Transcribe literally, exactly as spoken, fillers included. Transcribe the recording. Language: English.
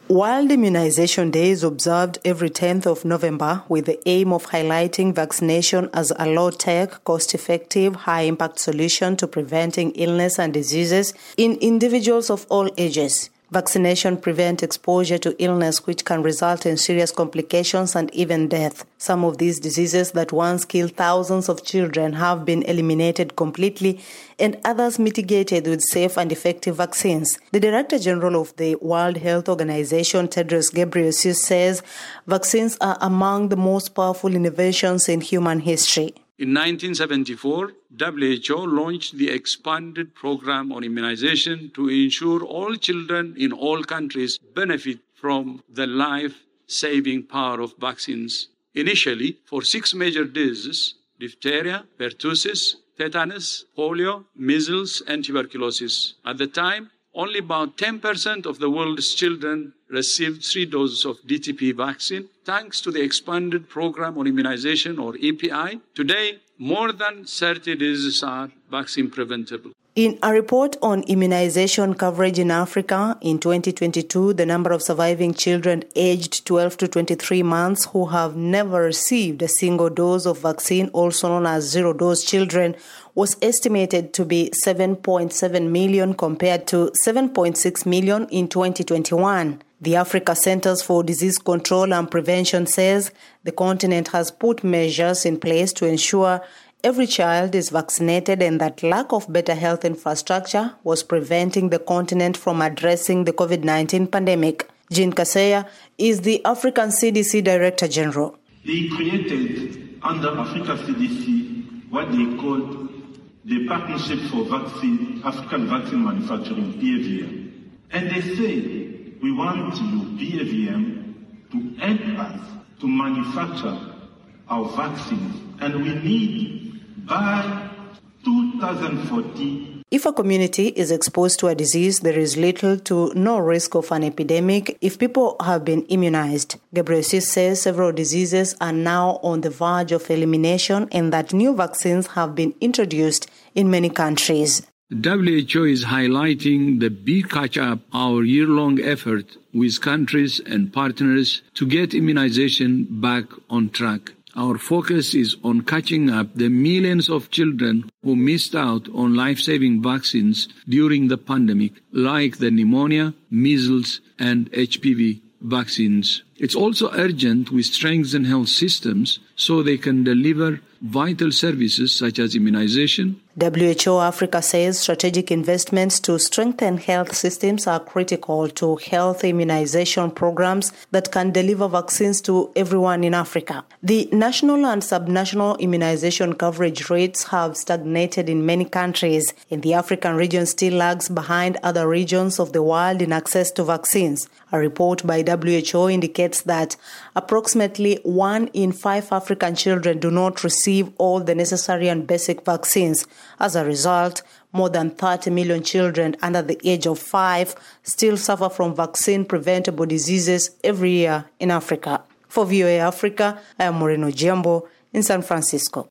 World Immunization Day is observed every tenth of November with the aim of highlighting vaccination as a low-tech, cost-effective, high-impact solution to preventing illness and diseases in individuals of all ages. Vaccination prevents exposure to illness, which can result in serious complications and even death. Some of these diseases that once killed thousands of children have been eliminated completely and others mitigated with safe and effective vaccines. The Director General of the World Health Organization, Tedros Ghebreyesus, says vaccines are among the most powerful innovations in human history. In nineteen seventy-four, W H O launched the expanded program on immunization to ensure all children in all countries benefit from the life-saving power of vaccines. Initially, for six major diseases: diphtheria, pertussis, tetanus, polio, measles, and tuberculosis. At the time, only about ten percent of the world's children received three doses of D T P vaccine. Thanks to the expanded program on immunization, or E P I, today more than thirty diseases are vaccine preventable. In a report on immunization coverage in Africa, in twenty twenty-two, the number of surviving children aged twelve to twenty-three months who have never received a single dose of vaccine, also known as zero-dose children, was estimated to be seven point seven million compared to seven point six million in twenty twenty-one. The Africa Centers for Disease Control and Prevention says the continent has put measures in place to ensure every child is vaccinated and that lack of better health infrastructure was preventing the continent from addressing the COVID nineteen pandemic. Jean Kaseya is the African C D C Director General. They created under Africa C D C what they called the Partnership for Vaccine, African Vaccine Manufacturing, P A V M. And they say, we want you, P A V M, to help us to manufacture our vaccines. And we need, by two thousand forty, if a community is exposed to a disease, there is little to no risk of an epidemic if people have been immunized. Ghebreyesus says several diseases are now on the verge of elimination and that new vaccines have been introduced in many countries. W H O is highlighting the big catch-up, our year-long effort with countries and partners to get immunization back on track. Our focus is on catching up the millions of children who missed out on life-saving vaccines during the pandemic, like the pneumonia, measles, and H P V vaccines. It's also urgent we strengthen health systems so they can deliver vital services such as immunization. W H O Africa says strategic investments to strengthen health systems are critical to health immunization programs that can deliver vaccines to everyone in Africa. The national and subnational immunization coverage rates have stagnated in many countries, and the African region still lags behind other regions of the world in access to vaccines. A report by W H O indicates that approximately one in five African children do not receive all the necessary and basic vaccines. As a result, more than thirty million children under the age of five still suffer from vaccine-preventable diseases every year in Africa. For V O A Africa, I am Moreno Giambo in San Francisco.